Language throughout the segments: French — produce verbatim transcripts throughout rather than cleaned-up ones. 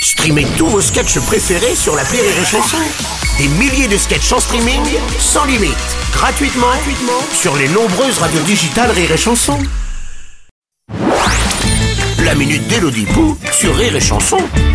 Streamez tous vos sketchs préférés sur l'appli Rire et Chanson. Des milliers de sketchs en streaming, sans limite, gratuitement, gratuitement sur les nombreuses radios digitales Rire et Chanson. La minute d'Élodie Pou sur Rire et Chanson.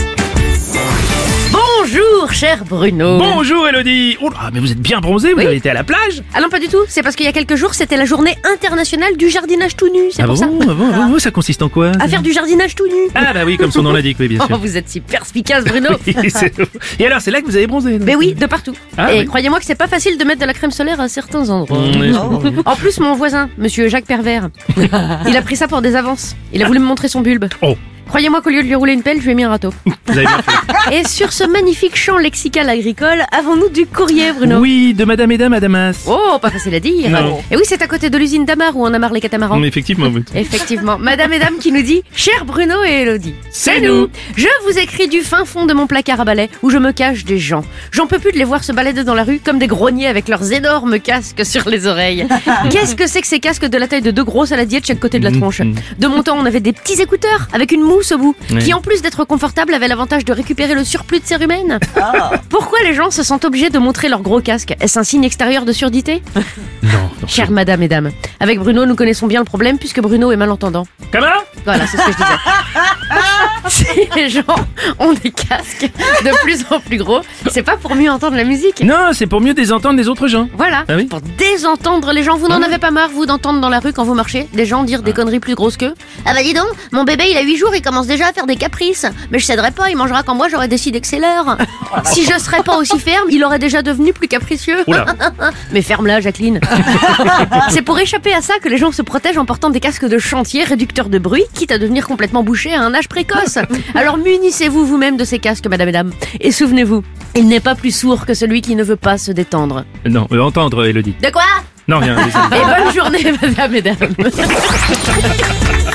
Bonjour, cher Bruno. Bonjour Élodie. Oh là, mais vous êtes bien bronzé, vous Oui. avez été à la plage? Ah non, pas du tout. C'est parce qu'il y a quelques jours, c'était la journée internationale du jardinage tout nu. C'est Ah pour bon, ça. ah bon, ah bon, ça consiste en quoi? À faire du jardinage tout nu. Ah bah oui, comme son nom l'indique, oui, bien Oh, sûr. vous êtes si perspicace, Bruno. Oui, c'est- Et alors, c'est là que vous avez bronzé? Mais oui, de partout. Ah, Et oui. croyez-moi que c'est pas facile de mettre de la crème solaire à certains endroits. Mmh, oui, je comprends. En plus, mon voisin, monsieur Jacques Pervers, il a pris ça pour des avances. Il a voulu me montrer son bulbe. Oh, Croyez-moi qu'au lieu de lui rouler une pelle, je lui ai mis un râteau. vous avez bien fait. Et sur ce magnifique champ lexical agricole, avons-nous du courrier, Bruno? Oui, de Madame et Dame à Damas. Oh, pas facile à dire. Non. Et oui, c'est à côté de l'usine d'Amar où on amarre les catamarans. Mais effectivement, oui. Effectivement, Madame et Dame qui nous dit « Cher Bruno et Élodie, C'est nous. Je vous écris du fin fond de mon placard à balai où je me cache des gens. J'en peux plus de les voir se balader dans la rue comme des grognets avec leurs énormes casques sur les oreilles. Qu'est-ce que c'est que ces casques de la taille de deux gros saladiers de chaque côté de la tronche? De mon temps, on avait des petits écouteurs avec une mousse au bout Ouais. qui, en plus d'être confortable, avait l'avantage de récupérer le surplus de cérumen. Pourquoi les gens se sentent obligés de montrer leur gros casque? Est-ce un signe extérieur de surdité? Non, non. Chère Madame et Dame, avec Bruno, nous connaissons bien le problème puisque Bruno est malentendant. Comment? Voilà, c'est ce que je disais. Si les gens ont des casques de plus en plus gros, c'est pas pour mieux entendre la musique. Non, c'est pour mieux désentendre les autres gens. Voilà, Ah oui. pour désentendre les gens. Vous n'en Ah. avez pas marre, vous, d'entendre dans la rue quand vous marchez des gens dire des conneries plus grosses qu'eux? Ah bah dis donc, mon bébé il a huit jours, il commence déjà à faire des caprices. Mais je céderai pas, il mangera quand moi j'aurais décidé que c'est l'heure. Si je serais pas aussi ferme, il aurait déjà devenu plus capricieux. Oula. Mais ferme-la, Jacqueline. C'est pour échapper à ça que les gens se protègent en portant des casques de chantier réducteurs de bruit, quitte à devenir complètement bouchés à un âge précoce. Alors munissez-vous vous-même de ces casques, madame et dame. Et souvenez-vous, il n'est pas plus sourd que celui qui ne veut pas se détendre. Non, euh, entendre, Élodie. De quoi? Non, rien. désolé. Et bonne journée, madame et dame.